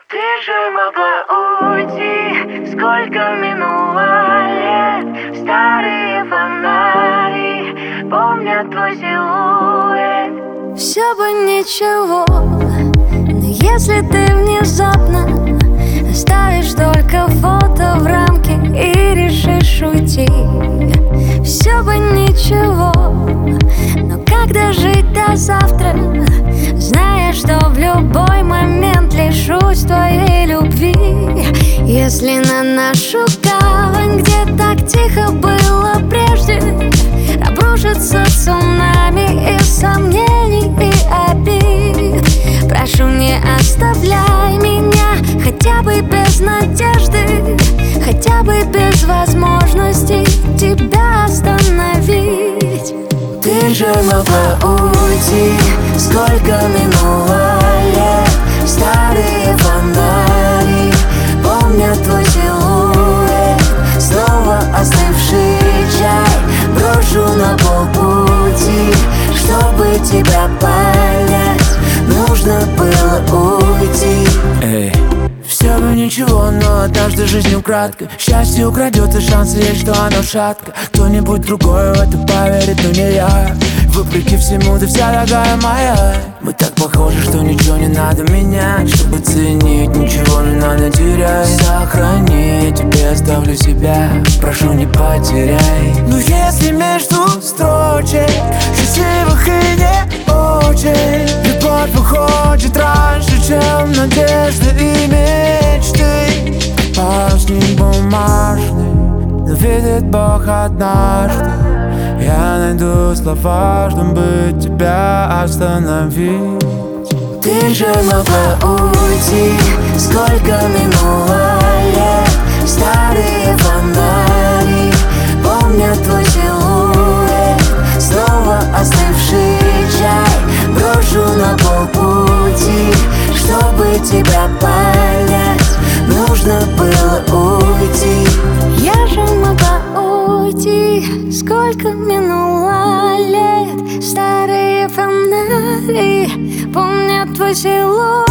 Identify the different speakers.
Speaker 1: Ты же могла уйти, сколько минуло лет. Старые фонари помнят твой силуэт.
Speaker 2: Все бы ничего, но если ты внезапно оставишь только фото в рамке и решишь уйти, все бы ничего, но как дожить до завтра, зная, что в любой момент лишусь твоей любви? Если на нашу гавань, где так тихо было прежде, обрушится цунами из сомнений и обид, прошу, не оставляй меня хотя бы без надежды, хотя бы без возможности тебя остановить.
Speaker 1: Ты же могла уйти, сколько минуло лет. Старые фонари помнят твой силуэт. Снова остывший чай брошу на полпути. Чтобы тебя понять, нужно было уйти. Все бы ничего, но однажды жизнь украдко. Счастье украдется, шанс есть, что оно шатко. Кто-нибудь другой в это поверит, но не я. Вопреки всему, ты вся дорогая моя. Мы так похожи, что ничего не надо менять. Чтобы ценить, ничего не надо терять. Сохрани, я тебе оставлю себя. Прошу, не потеряй. Но если между строчек счастливых и не очень, любовь уходит раньше, чем надежды и мечты. Парусник бумажный, но видит Бог однажды. Я найду слова, чтобы тебя остановить. Ты же могла уйти, сколько минуло лет. Старые фонари помнят твой силуэт. Снова остывший чай брошу на полпути. Чтобы тебя понять, нужно было уйти.
Speaker 2: Я же могла уйти, сколько минуло лет. Старые фонари помнят твой силуэт.